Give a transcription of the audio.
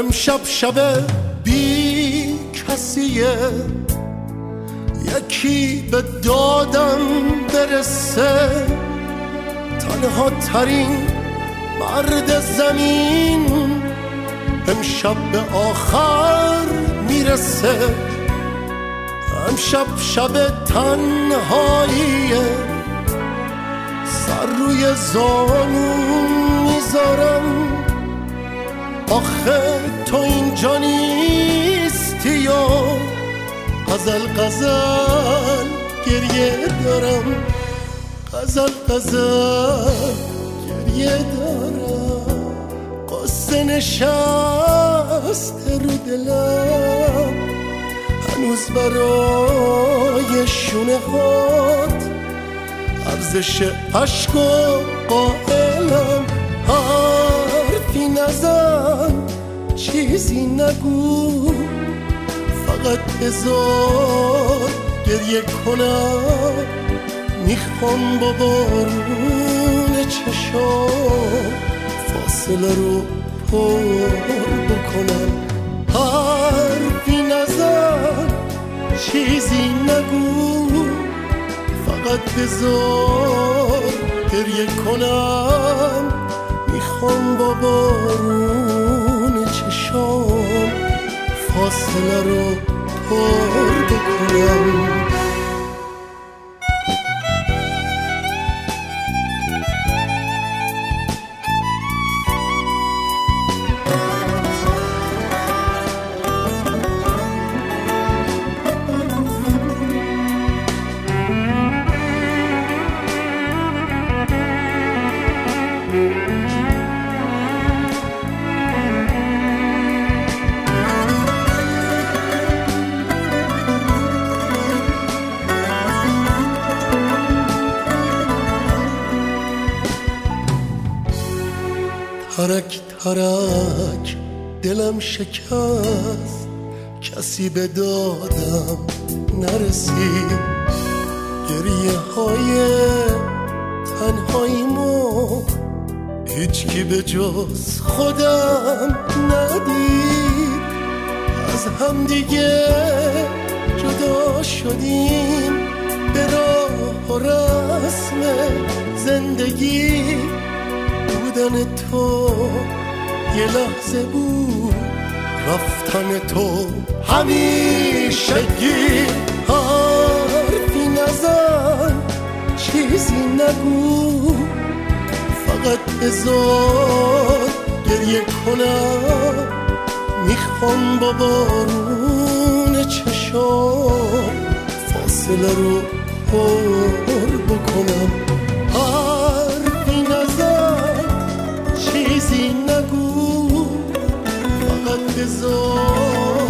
امشب شب بی کسیه، یکی به دادم برسه، تنها ترین مرد زمین امشب به آخر میرسه. امشب شب تنهاییه، سر روی زانون میذارم، آخه تو اینجا نیستی یا غزل غزل گریه دارم، غزل غزل گریه دارم. قصه نشسته رو دلم، هنوز برای شونه هات ارزش عشق و قائلم. حرفی نزن چیزی نگو، فقط بذار گریه کنم. میخوام با بارون چشام فاصله رو پر بکنم. حرفی نزن چیزی نگو، فقط بذار گریه کنم. میخوام با بارون چشام فاصله رو پر بکنم. ترک ترک دلم شکست، کسی به دادم نرسید. گریه های تنهاییمو هیچکی به جز خودم ندید. از هم دیگه جدا شدیم، به راه و رسم زندگی بودن تو یه لحظه بود، رفتن تو همیشگی. حرفی نزن چیزی نگو، فقط بذار گریه کنم. میخوام با بارون چشام فاصله رو پر بکنم. حرفی نزن چیزی نگو، فقط بذار